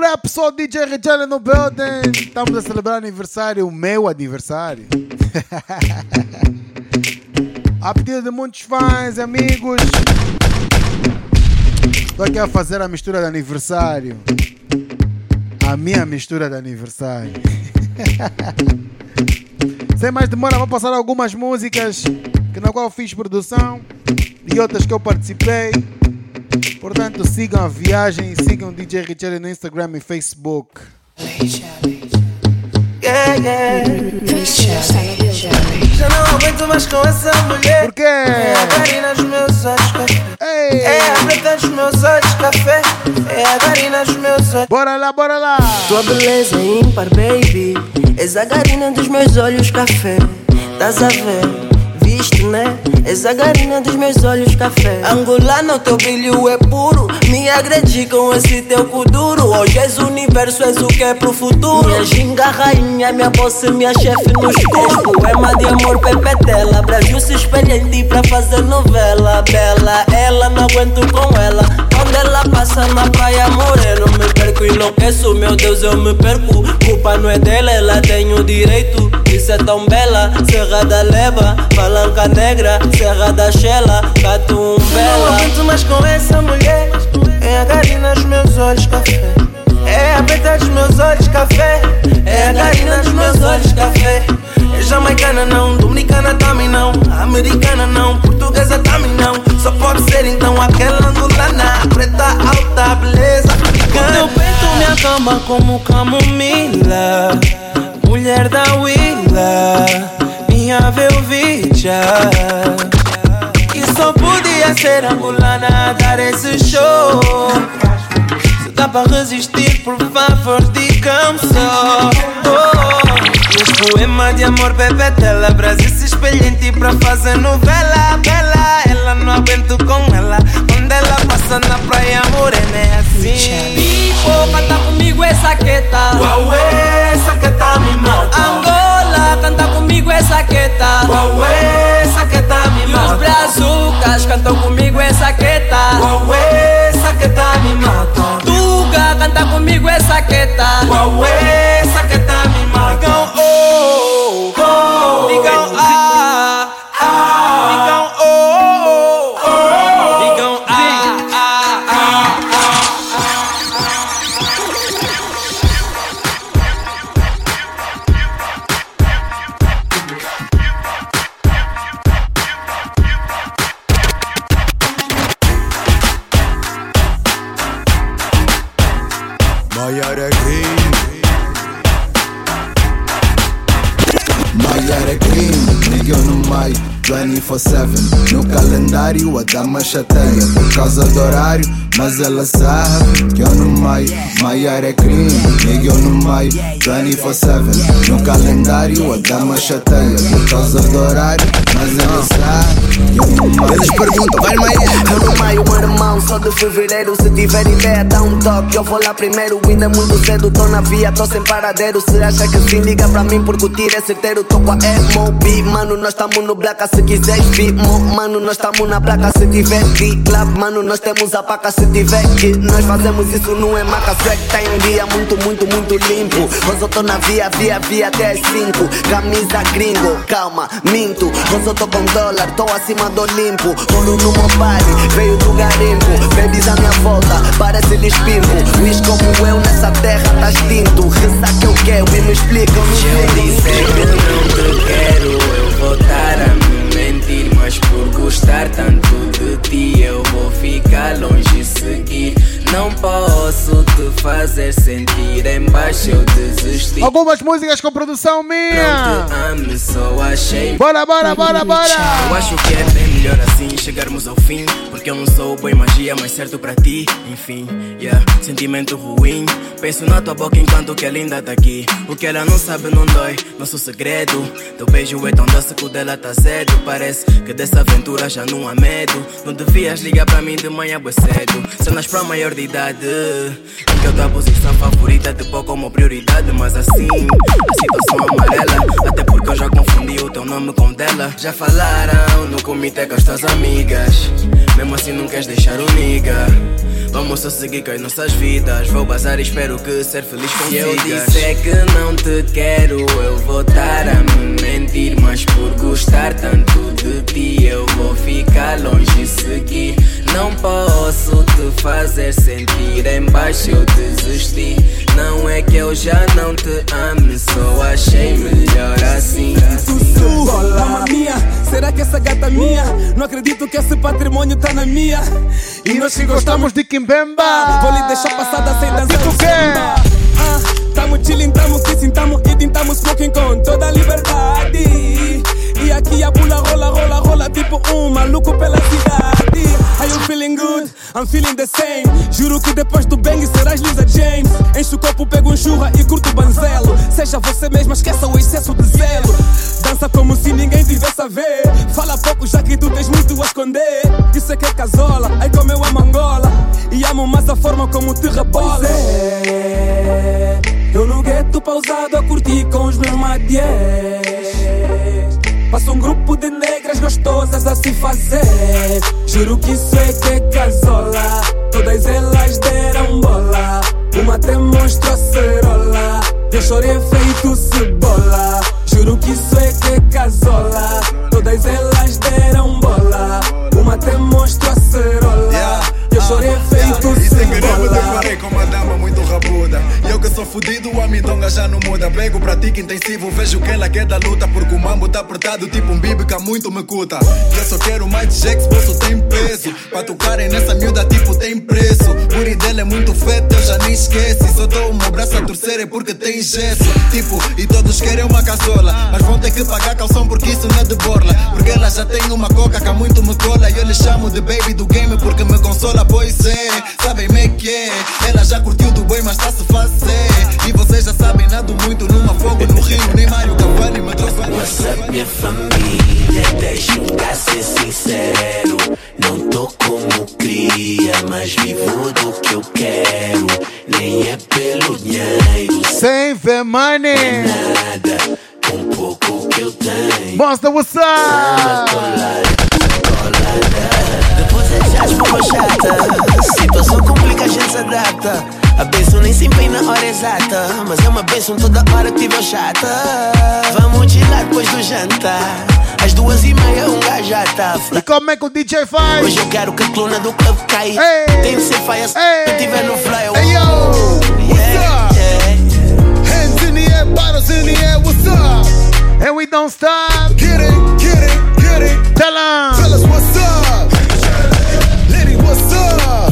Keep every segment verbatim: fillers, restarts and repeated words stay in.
Olá pessoal, D J Richelle no building. Estamos a celebrar aniversário, o meu aniversário. A pedido de muitos fãs, amigos, estou aqui a fazer a mistura de aniversário. A minha mistura de aniversário. Sem mais demora, vou passar algumas músicas que na qual eu fiz produção e outras que eu participei. Portanto, sigam a viagem, sigam D J Richelle no Instagram e Facebook. Yeah, yeah. Já não aguento mais com essa mulher. Por quê? É a Karina dos meus olhos café. Ei. É a preta dos meus olhos café. É a Karina dos meus olhos. Bora lá, bora lá. Tua beleza é ímpar, baby. És a Karina dos meus olhos café. Tás a ver? Viste, né? És a Karina dos meus olhos café. Angolano, teu brilho é puro. Me agredi com esse teu cu duro. Hoje és o universo, és o que é pro futuro. Minha ginga rainha, minha boss, minha chefe nos teus. Poema de amor, pepetela. Brasil se espelha em ti pra fazer novela. Bela, ela, não aguento com ela. Quando ela passa na praia moreno, me perco, enlouqueço. Meu Deus, eu me perco. Culpa não é dela, ela tem o direito. Isso é tão bela, Serra da Leba, Palanca Negra, Serra da Xela, Catumbela. Não aguento mais com essa mulher. É a Karina dos meus olhos café. É a preta dos meus olhos café. É a Karina dos meus olhos café. É jamaicana não, dominicana também não. Americana não, portuguesa também não. Só pode ser então aquela angolana. Preta alta, beleza africana. O teu peito me acalma como camomila. Mulher da Willa, minha velvicha. E só podia ser angolana a dar esse show. Se dá pra resistir, por favor, digam só. Oh. Meus poemas de amor, bebetela. Brasil se espelha em ti pra fazer novela. Bela, ela não aguento com ela. Quando ela passa na praia morena é assim. Pipo, canta comigo essa queta. Uauê, essa queta me mata. Angola, canta comigo essa queta. Uauê, essa queta me mata. E os brazucas cantam comigo essa queta. Uauê, essa queta me mata. Tuga, canta comigo essa queta. Uauê, essa queta me mata. Digam oh, oh, digam ah, ah, digam oh, oh, digam ah, ah, ah, Maiara Green, Maiara Green, liga no maio, vinte e quatro sete. No calendário a dama chateia por causa do horário, mas ela sabe que eu no maio. Maiara Green, liga no maio, vinte e quatro sete. No calendário a dama chateia por causa do horário, mas ela sabe que eu no maio. Eles perguntam, vai Maia? Eu no maio, meu irmão, só de fevereiro. Se tiver ideia, dá um toque, eu vou lá primeiro. Ainda é muito cedo, tô na via, tô sem paradeiro. Se acha que sim, liga pra mim porque o tiro é certeiro. Tô com a M O B, mano, nós tamo no blaca. Se quiseres vir, mano, nós tamo na placa. Se tiver D-Club, mano, nós temos a paca. Se tiver que nós fazemos isso, não é maca. Swag tá em dia, muito, muito, muito limpo. Hoje eu tô na via, via, via até as cinco. Camisa gringo, calma, minto. Hoje eu tô com dólar, tô acima do limpo. Ouro no meu party, veio do garimpo. Babies à minha volta, parece lispimpo. Wish como eu nessa terra tá extinto. Reza que eu quero e me explicam, me Se eu disser que não te quero, eu vou estar a me mentir. Mas por gostar tanto de ti, eu vou ficar longe e seguir. Não posso te fazer sentir embaixo, eu desisti. Algumas músicas com produção minha. Não te amo, só achei. Bora, bora, bora, bora. Eu acho que é bem melhor assim chegarmos ao fim, porque eu não sou boi magia, mas certo pra ti. Enfim, yeah, sentimento ruim. Penso na tua boca enquanto que a linda tá aqui. O que ela não sabe não dói, nosso segredo. Teu beijo é tão doce que o dela tá cedo. Parece que dessa aventura já não há medo. Não devias ligar pra mim de manhã bué cedo. Cenas pra maior de idade, em que eu tua posição favorita te pôr como prioridade. Mas assim, a situação amarela, até porque eu já confundi o teu nome nome como dela. Já falaram no comitê com as tuas amigas, mesmo assim não queres deixar o nigga. Vamos só seguir com as nossas vidas. Vou bazar e espero que ser feliz consigas. Se eu disser que não te quero, eu vou estar a me mentir. Mas por gostar tanto de ti, eu vou ficar longe e seguir. Não posso te fazer sentir em baixo, eu desisti. Não é que eu já não te ame, só achei melhor assim. Sussu, mamma mia, será que essa gata é minha? Não acredito que esse patrimônio tá na minha. E nós que gostamos de Kimbemba, vou lhe deixar passada sem dançar o samba. Ah, tamo chillin', tamo kissing, tamo eating, tamo smoking com toda a liberdade. E aqui a bula rola, rola, rola tipo um maluco pela cidade. Are you feeling good? I'm feeling the same. Juro que depois do bang serás Lisa James. Enche o copo, pega um churra e curto o banzelo. Seja você mesma, esqueça o excesso de zelo. Dança como se ninguém tivesse a ver. Fala pouco já que tu tens muito a esconder. Isso é que é casola, ai como eu amo Angola. E amo mais a forma como te rebola. É, eu no gueto pausado a curtir com os meus matiés. Passo um grupo de negras gostosas a se fazer. Juro que isso é que é casola. Todas elas deram bola. Uma até mostrou a cerola. Eu chorei feito cebola. Juro que isso é que é casola. Todas elas deram bola. Uma até mostrou a cerola. Yeah. Eu chorei feito yeah. E sem querer me cebola. deparei com uma dama muito rabuda. E eu que sou fudido, a mindonga já não muda. Pego, pratico intensivo, vejo que ela quer da luta. Porque o mambo tá apertado, tipo um bíblica muito me cuta. E eu só quero mais de Jax, bolso tem peso. Pra tocarem nessa miúda, tipo tem preço. O booty dela é muito feto, eu já nem esqueci. Só dou o meu braço a torcer é porque tem gesso. Tipo, e todos querem uma casola, mas vão ter que pagar calção porque isso não é de borla. Porque ela já tem uma coca que muito me cola. E eu lhe chamo de baby do game porque me consola. Pois é, sabem-me que é. Ela já curtiu do boi, mas tá-se fazer. E vocês já sabem, nado muito numa fogo no rio. Nem Mário Cavani me trouxe um. What's up, minha família? Deixa um lugar ser sincero. Não tô como cria, mas vivo do que eu quero. Nem é pelo dinheiro, sem ver money, nada, com pouco que eu tenho. Monster, what's up? Depois é já ficou chata. Situação complica, a gente se adapta. A bênção nem sempre vem na hora exata, mas é uma bênção toda hora que tiver chata. Vamos tirar depois do jantar. Às duas e meia um gajo já tá. E como é que o D J faz? Hoje eu quero que a coluna do clube caia. Hey. Tem de ser faia se Hey. eu tiver no flyer. Hey yo, what's Yeah, up? yeah. Hands in the air, bottles in the air, what's up? And we don't stop. Get it, get it, get it. Tell 'em. Tell us what's up. Liddy, what's up?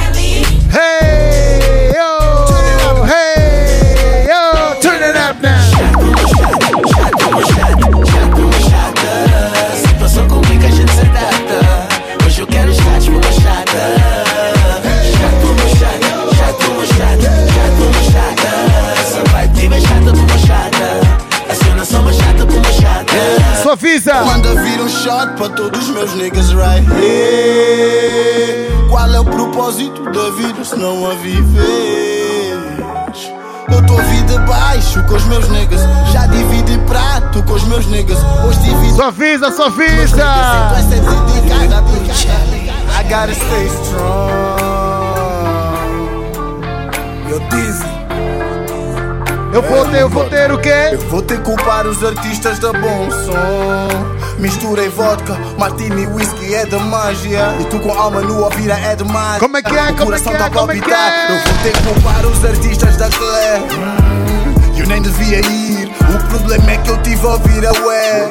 Hey yo, hey yo, turn it up now. Situação complica, a gente se adapta. Hoje eu quero chat, vou chata. Chato, mo chata, chato, mo chata, chato, mo chata. Essa vibe viva é chata, como chata. A cena só uma chata, como chata. Sua visa. Manda vir um shot para todos os meus niggas right here. Qual é o propósito da vida se não a viver? Eu tô a vida baixo com os meus niggas. Já dividi prato com os meus niggas. Hoje dividi. Sua visa, sua visa. I gotta stay strong. Eu disse, Eu vou ter, eu vou ter o quê? Eu vou ter que culpar os artistas da bom som. Misturei vodka, martini e whisky é da magia. E tu com alma nua vira é demais. Como é que é, O como é que coração é, tá a como é que palpitar. é? Eu vou ter que culpar os artistas da Claire. Hum, Eu nem devia ir. O problema é que eu tive a ouvir a ué.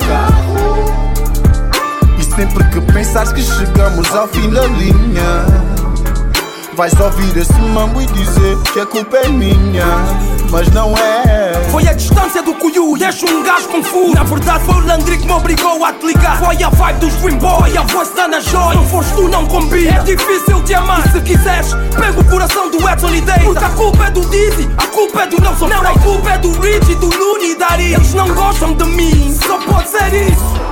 E sempre que pensares que chegamos ao fim da linha, vais ouvir esse mambo e dizer que a culpa é minha, mas não é. foi a distância do Cuiú, és um gajo confuso. Na verdade foi o Landry que me obrigou a te ligar. Foi a vibe dos Dream Boy, a voz da Ana Joy. Não foste tu, não combina. É difícil te amar. E se quiseres, pega o coração do Edson e deita. Porque a culpa é do Dizzy, a culpa é do Nelson. Não, a culpa é do Richie, do Looney e da Ari. Eles não gostam de mim, só pode ser isso.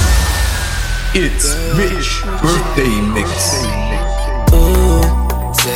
It's Rich Birthday Mix. Uh,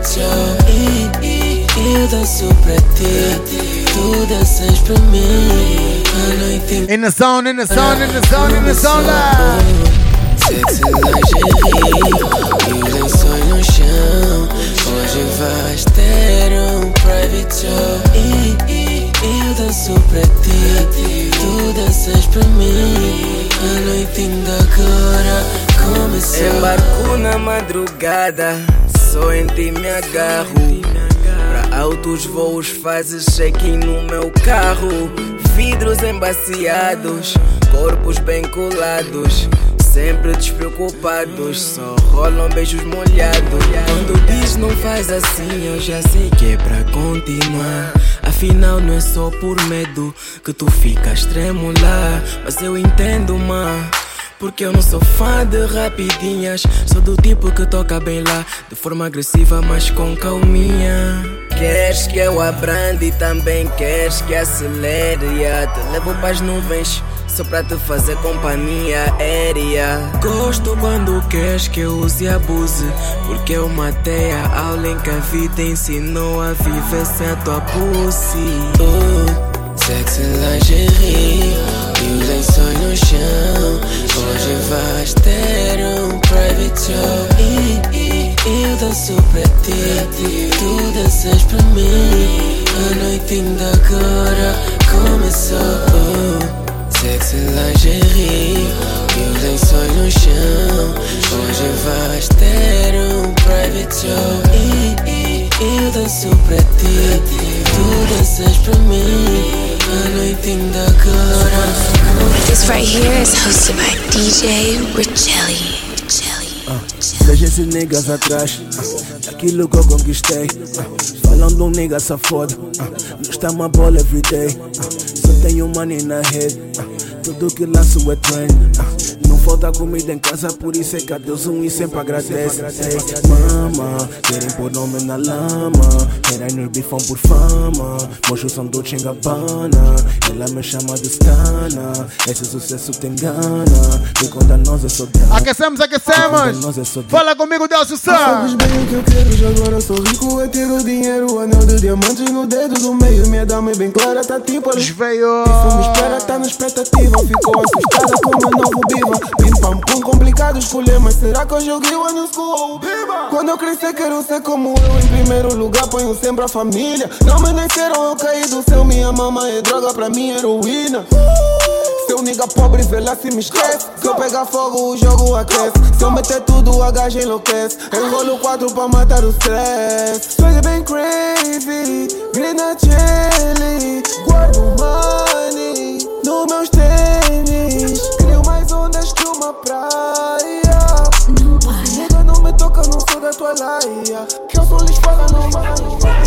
show. E, e, eu danço pra ti, tu danças pra mim. A noite inteira. In the zone, in the zone, in the zone, in the zone lá. Sexy lingerie, e o lençol no chão. Hoje vais ter um private show. E, e, eu danço pra ti, tu danças pra mim. A noite ainda agora começou. Embarco na madrugada, só em ti me agarro. Pra altos voos fazes check-in no meu carro. Vidros embaciados, corpos bem colados, sempre despreocupados, só rolam beijos molhados. Quando diz não faz assim, eu já sei que é pra continuar. Afinal não é só por medo que tu ficas tremular. Mas eu entendo, man, porque eu não sou fã de rapidinhas. Sou do tipo que toca bem lá, de forma agressiva mas com calminha. Queres que eu abrande e também queres que acelere, yeah. Te levo pras nuvens só pra te fazer companhia aérea. Gosto quando queres que eu use e abuse, porque eu matei a aula em que a vida ensinou a viver sem a tua pussy. Oh, sexy lingerie, e o lençol no chão. Hoje vais ter um private show. E, e, eu danço pra ti, tu danças pra mim. A noite ainda agora começou. Oh, sexy lingerie, e o lençol no chão. Hoje vais ter um private show. E, e, eu danço pra ti, tu danças pra mim. A noite ainda agora. This right here is hosted by D J Richelli. Uh, Deixa esses niggas atrás, uh, daquilo que eu conquistei. Uh, falando um nigga safado, uh, não está uma bola everyday. Uh, só tenho money na rede, uh, tudo que lanço é trend. Uh, não falta comida em casa, por isso é que a Deus um e sempre agradece. Hey, mama, querem pôr nome na lama, querem nos bifão por fama. Mochos são do Chingabana, ela me chama de Stana. Esse sucesso te engana, e quando a nós é só drama. Aquecemos, aquecemos. Fala comigo, Delcio Sá. Sabes bem o que eu quero, agora sou rico, é ter o dinheiro. Anel de diamantes no dedo do meio. Minha dama é bem clara, tá tipo ali. Veio. Isso me espera, tá na expectativa. Ficou assustada com o meu novo biva. Pim pam pum, complicados problemas. Será que eu joguei o ano school? Quando eu crescer quero ser como eu. Em primeiro lugar ponho sempre a família. Não me nasceram, eu caí do céu. Minha mama é droga, pra mim heroína. Seu nigga pobre, vela se me esquece. Se eu pegar fogo, o jogo aquece. Se eu meter tudo, a gaja enlouquece. Enrolo quatro pra matar o stress. Swag bem crazy, grina chili. Guardo money no meus tênis. Crio mais ondas que uma praia. Nigga não me toca, não sou da tua laia. Que eu sou lixo para não mais.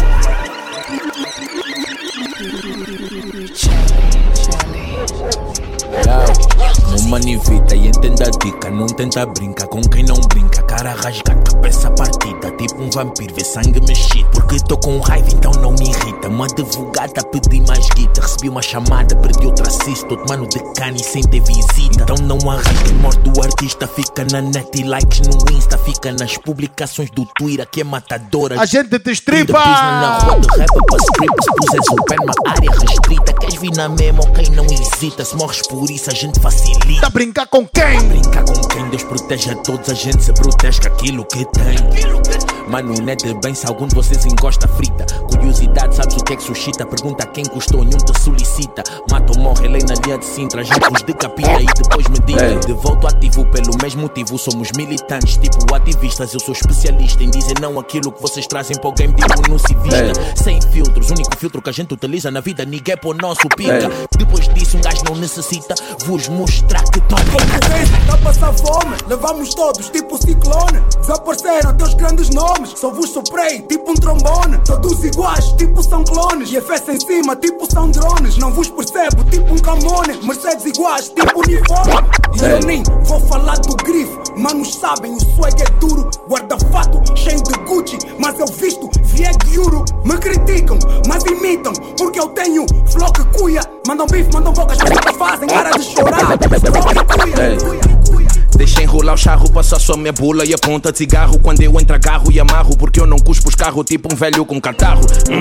Não manivita e entenda a dica. Não tenta brincar com quem não brinca. Cara rasga, cabeça partida. Tipo um vampiro, vê sangue mexido. Porque tô com raiva, então não me irrita. Uma advogada pedi mais guita. Recebi uma chamada, perdi outra assist. Todo mano de cani sem ter visita. Então não arrisca, morte do artista. Fica na net e likes no Insta. Fica nas publicações do Twitter que é matadora. A gente te estripa. Na rua de rap pra strip. Se puseres o pé numa área restrita. Queres vir na mesma, ok, não hesita. Se morres por isso a gente facilita. Tá brincar com quem? Brincar com quem? Deus protege a todos, a gente se protege com aquilo que tem. Mano, não é de bem se algum de vocês encosta frita. Curiosidade, sabes o que é que suscita? Pergunta a quem custou, nenhum te solicita. Mata ou morre, lei na linha de Sintra. A gente os decapita e depois medita. Hey. De volta ativo pelo mesmo motivo. Somos militantes, tipo ativistas. Eu sou especialista em dizer não aquilo que vocês trazem para o game, tipo no civista. Hey. Sem filtros, o único filtro que a gente utiliza na vida, ninguém é para o nosso pica. Hey. Depois disso um gajo não necessita vos mostrar que estão Está a passar fome, levamos todos tipo ciclone. Desapareceram teus grandes nomes, só vos soprei tipo um trombone. Todos iguais, tipo são clones. E F S em cima, tipo são drones. Não vos percebo, tipo um Camone. Mercedes iguais, tipo uniforme. E eu nem vou falar do grifo. Manos sabem, o swag é duro. Guarda-fato cheio de Gucci, mas eu visto Vieg Euro. Me criticam, mas imitam, porque eu tenho flow que cuia. Mandam bife, mandam bocas, mas fazem cara de chorar. Deixa enrolar enrolar o charro, passa só minha bula e aponta de cigarro. Quando eu entro agarro e amarro, porque eu não cuspo os carros tipo um velho com catarro. hum.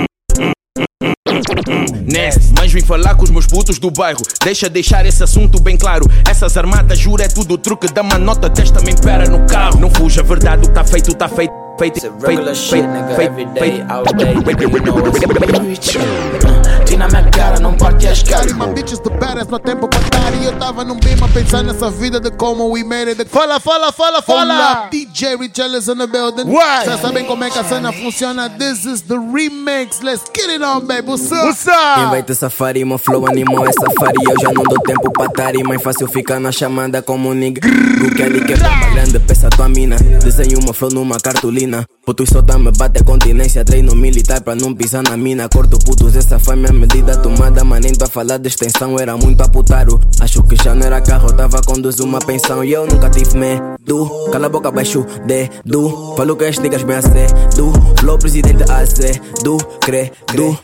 Nest, mas vim falar com os meus putos do bairro. Deixa deixar esse assunto bem claro. Essas armadas, juro, é tudo truque. Dá uma nota desta, me impera no carro. Não fuja, a verdade, o que tá feito, tá feito. Feito, feito, feito, feito, feito, na minha cara, não parte as caras. My bitches the baddest, no tempo pra dar. E eu tava num beam a pensar nessa vida de como we made it. Fala, fala, fala, fala. D J Richel is in the building. Vocês sabem como é que a cena funciona. This is the remix. Let's get it on, baby. What's up? What's up? Quem vai ter safari, meu flow animal é safari. Eu já não dou tempo pra tari. Mais fácil ficar na chamada como nigga. O Kelly que é pra grande, peça tua mina. Desenho uma flow numa cartolina. Putos só tá me bate continência. Treino militar pra não pisar na mina. Corto putos, essa foi minha medida tomada. Mas nem pra falar de extensão, era muito a putaro. Acho que já não era carro, tava conduzindo uma pensão. E eu nunca tive medo. Cala a boca, baixo dedo. Falo que as niggas bem acedo. Flow presidente acedo. Credo.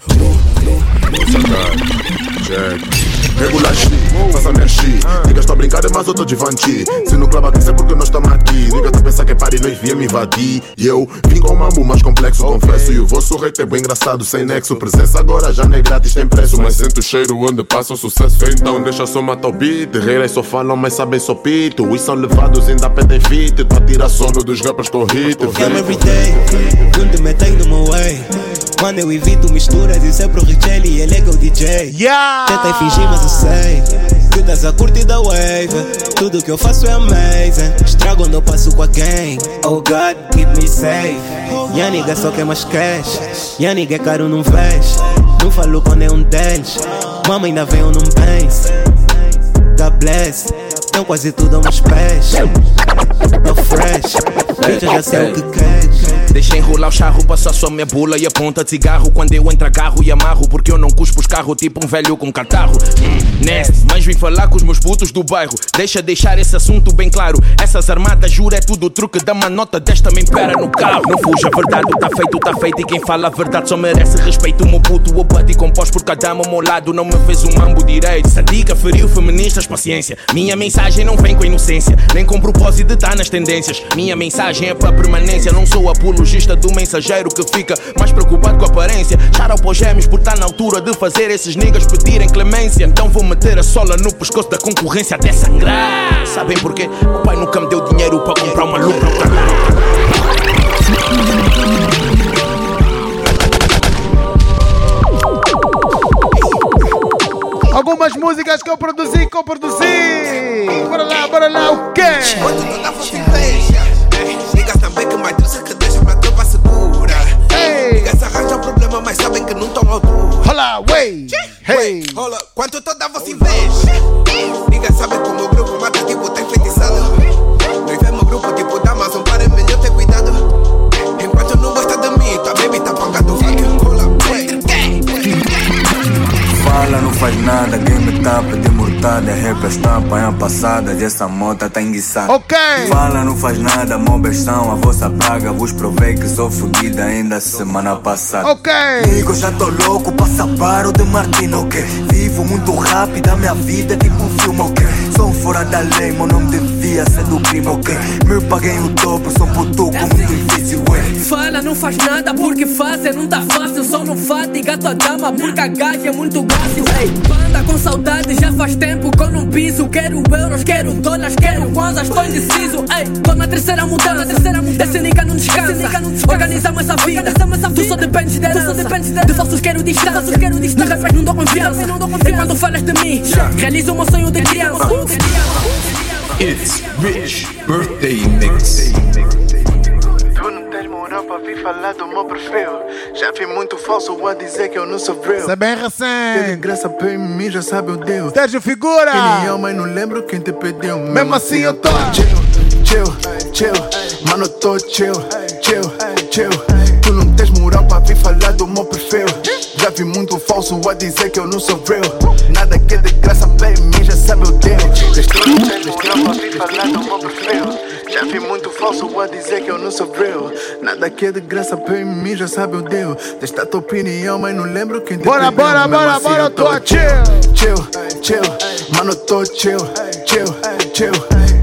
Regular shit, faça minha shit. Niggas tá brincando, mas eu tô de vanti. Se no club aquecer porque nós estamos aqui. Niggas tá pensando que é party, nós via me invadir. E eu vim com um mambo mais complexo, okay. Confesso. E o vosso rei é bem engraçado, sem nexo. Presença agora já não é grátis, tem preço. Mas sinto o cheiro onde passa o sucesso. Então deixa só matar o beat. Reiras só falam, mas sabem só pito. E são levados, ainda pedem fit. Pra tirar sono dos rappers com hit. I'm everyday, quando me tem no meu way. Quando eu evito misturas, isso é pro Richel e ele é que é o D J. Yeah. Tenta fingir, mas eu sei que estás a curtir da wave. Tudo que eu faço é amazing. Estrago quando eu passo com alguém. Oh God, keep me safe. Minha nigga só quer mais cash. Minha nigga é caro, não vês. Não falo quando é um deles. Mama ainda vem ou não pensa. God bless. Tenho quase tudo aos meus pés. Tô fresh. Bitch, eu já sei o que queres. Deixa enrolar o charro, passa só minha bula e aponta de cigarro. Quando eu entro agarro e amarro, porque eu não cuspo os carros tipo um velho com catarro. hum, Nest, mas vim falar com os meus putos do bairro. Deixa deixar esse assunto bem claro. Essas armadas, juro, é tudo truque. Dá uma nota desta, me impera no carro. Não fuja, a verdade, o tá feito, tá feito. E quem fala a verdade só merece respeito. O meu puto, o buddy composto por cada dama ao meu lado. Não me fez um mambo direito. Sadica, feriu feministas, paciência. Minha mensagem não vem com inocência, nem com propósito de estar nas tendências. Minha mensagem é para permanência. Não sou apologista do mensageiro que fica mais preocupado com a aparência. Shout para os gêmeos por estar na altura de fazer esses niggas pedirem clemência. Então vou meter a sola no pescoço da concorrência até sangrar. Sabem porquê? O pai nunca me deu dinheiro para comprar uma lupa. Algumas músicas que eu produzi, que eu produzi. Bora lá, bora lá, o quê? Quando tu dá fosse inveja, niggas também que mais trouxe que deixa pra tropa segura. Niggas arranjam problema, mas sabem que não estão à altura. Rola, wey, hey. Rola, quando tu dá fosse inveja, niggas sabem que o meu grupo mata tipo tem feitiçado. Nós vemos o grupo tipo da Amazon, para melhor ter cuidado. Enquanto não gosta de mim, tua baby tá pagando fuck. Rola, wey. Fala, não faz nada, quem me tapa de mortada. Rap está apanhando passadas, essa mota tá enguiçada. Ok. Fala, não faz nada, mobers são a vossa praga. Vos provei que sou fodida ainda semana passada. Ok. Digo, já tô louco, passa paro de Martino, ok. Vivo muito rápido, a minha vida é tipo um filme, ok. Sou um fora da lei, meu nome devia ser do crime, ok. Me paguei o dobro, sou puto com muito difícil, ué. Fala, não faz nada porque fazer não tá fácil. Só não fatiga tua dama porque a gaja é muito gácil. Ei, banda com saudade, já faz tempo que eu não piso. Quero euros, quero dólares, quero kwanzas, estou indeciso. Ei, tô na terceira mudança, terceira mudança. Esse nigga não descansa, organizamos essa vida. Tu só dependes de herança, de falsos quero distância. Nos rappers não dou confiança. E quando falas de mim, realizo o meu sonho de criança. It's Rich Birthday Mix. Pra vir falar do meu perfil. Já vi muito falso a dizer que eu não sou real. Isso é bem recente. De graça pra mim já sabe o Deus. Sérgio Figura. Eu, mas não lembro quem te pediu. Mesmo, Mesmo assim eu tô chill, chill, chill. Mano, tô chill, chill, chill. Tu não tens moral pra vir falar do meu perfil. Já vi muito falso a dizer que eu não sou real. Nada que é de graça pra mim já sabe o Deus. Destroy, destroy pra vir falar do meu perfil. Já vi muito falso a dizer que eu não sou real. Nada que é de graça pra mim já sabe o Deus. Testa tua opinião, mas não lembro quem te bora, pediu. Bora, bora, bora, bora, tô chill. Chill, chill, mano, tô chill, chill, chill.